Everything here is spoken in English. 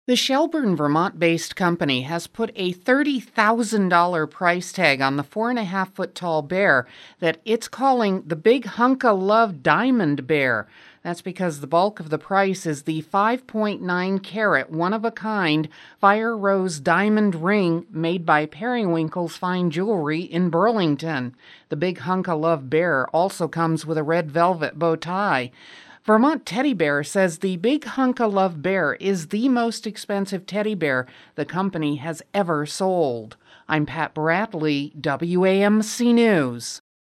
The Shelburne, Vermont-based company has put a $30,000 price tag on the 4.5-foot tall bear that it's calling the Big Hunk o' Love Diamond Bear. That's because the bulk of the price is the 5.9-carat, one-of-a-kind Fire Rose diamond ring made by Periwinkle's Fine Jewelry in Burlington. The Big Hunk o' Love Bear also comes with a red velvet bow tie. Vermont Teddy Bear says the Big Hunk o' Love Bear is the most expensive teddy bear the company has ever sold. I'm Pat Bradley, WAMC News.